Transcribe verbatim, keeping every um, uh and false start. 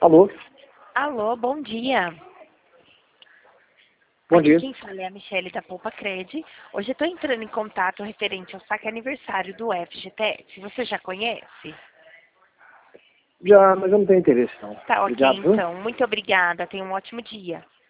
Alô? Alô, bom dia. Bom Aqui dia. quem fala é a Michelle da Poupa Cred. Hoje eu estou entrando em contato referente ao saque aniversário do F G T S. Você já conhece? Já, mas eu não tenho interesse não. Tá ok, Obrigado, viu? então. Muito obrigada. Tenha um ótimo dia.